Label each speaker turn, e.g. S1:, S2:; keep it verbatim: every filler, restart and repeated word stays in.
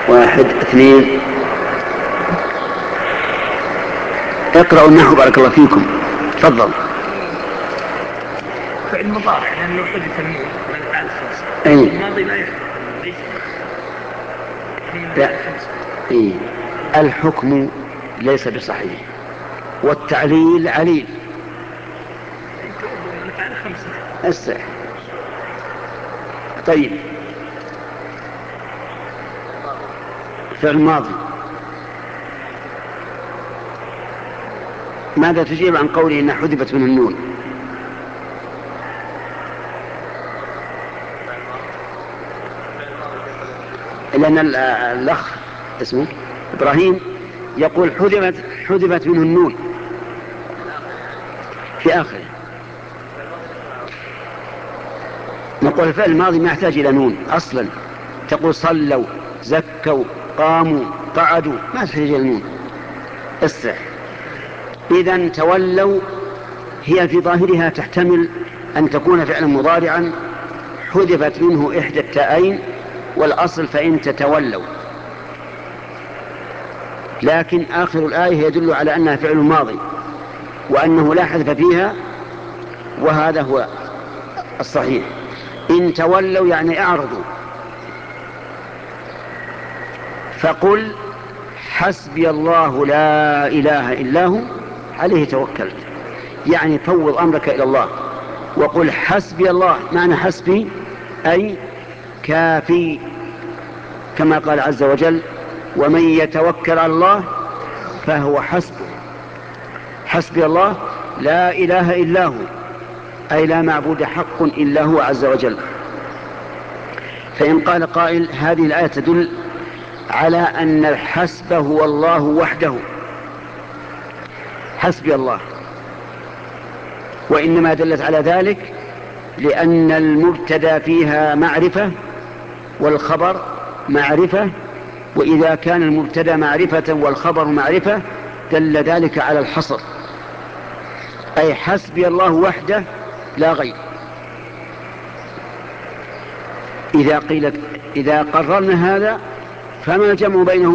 S1: واحد اثنين. اقرأوا النحو بارك الله فيكم. تفضل.
S2: فعل مضارع لأنه حدث النون من الأفعال الخمسة.
S1: أي.
S2: الماضي لا يحكم ليس من الأفعال الخمسة.
S1: أي. الحكم ليس بصحيح والتعليل عليل.
S2: من الأفعال الخمسة.
S1: السح. طيب فعل ماضي ماذا تجيب عن قوله إن حذفت منه النون؟ لأن الأخ اسمه إبراهيم يقول حذفت حذفت منه النون في آخره. نقول الفعل الماضي ما يحتاج إلى نون أصلا. تقول صلوا زكوا قاموا قعدوا ما تحتاج إلى نون. السح. إذن تولوا هي في ظاهرها تحتمل أن تكون فعلا مضارعا حذفت منه إحدى التاءين والأصل فإن تتولوا، لكن آخر الآية يدل على أنها فعل ماضي وأنه لا حذف فيها، وهذا هو الصحيح. إن تولوا يعني أعرضوا. فقل حسبي الله لا إله إلا هو عليه توكلت، يعني فوض أمرك إلى الله وقل حسبي الله. معنى حسبي أي كافي، كما قال عز وجل ومن يتوكل على الله فهو حسبه. حسبي الله لا إله إلا هو أي لا معبود حق إلا هو عز وجل. فإن قال قائل هذه الآية تدل على أن الحسب هو الله وحده، حسبي الله، وإنما دلت على ذلك لأن المبتدأ فيها معرفة والخبر معرفة، وإذا كان المبتدأ معرفة والخبر معرفة دل ذلك على الحصر، أي حسبي الله وحده لا غير. إذا قيلت إذا قررنا هذا فما الجمع بينه